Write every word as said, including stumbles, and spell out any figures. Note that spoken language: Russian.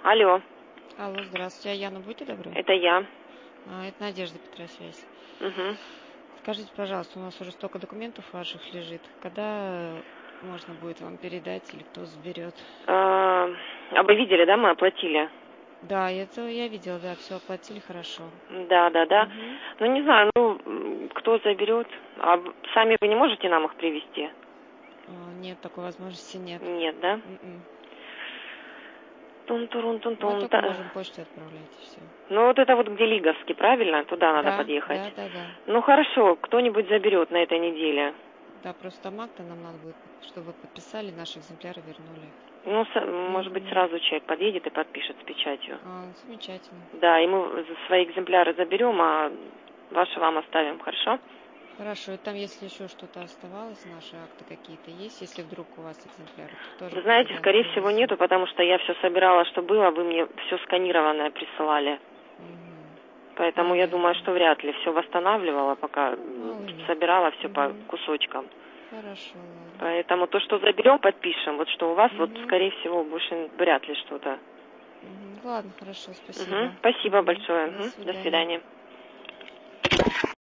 Алло, Алло, здравствуйте. А Яна, будьте добры? это я. А, это Надежда Петросвязь. Угу. Скажите, пожалуйста, у нас уже столько документов ваших лежит. Когда можно будет вам передать или кто заберет? А, а вы видели, да, мы оплатили? Да, это я видела, да, все оплатили хорошо. Да, да, да. Мгм. Ну, не знаю, ну, м, кто заберет? А в- сами вы не можете нам их привезти? А, Нет, такой возможности нет. Нет, да? М-м. Мы Тун-турун-тун-тун. только Та- можем почтой отправлять, и все. Ну, вот это вот где Лиговский, правильно? Туда надо Да, подъехать. да, да, да. Ну, хорошо, кто-нибудь заберет на этой неделе. Да, просто там акта нам надо будет, чтобы вы подписали, наши экземпляры вернули. Ну, с- может быть, Мгм. сразу человек подъедет и подпишет с печатью. А, замечательно. Да, и мы за- свои экземпляры заберем, а ваши вам оставим, хорошо? Хорошо, и там, если еще что-то оставалось, наши акты какие-то есть, если вдруг у вас экземпляры, то тоже Вы знаете, туда скорее всего, привезу. нету, потому что я все собирала, что было, вы мне все сканированное присылали. Мгм. Поэтому я думаю, Понятно. что вряд ли все восстанавливала, пока Ну, м, мало ли. собирала все по Мгм. кусочкам. Хорошо, ладно. Поэтому то, что заберем, подпишем. Вот что у вас, вот, Мгм. скорее всего, больше вряд ли что-то. Мгм. Ладно, хорошо, Мгм. спасибо. Спасибо Мгм. большое. До Мгм. До свидания. свидания.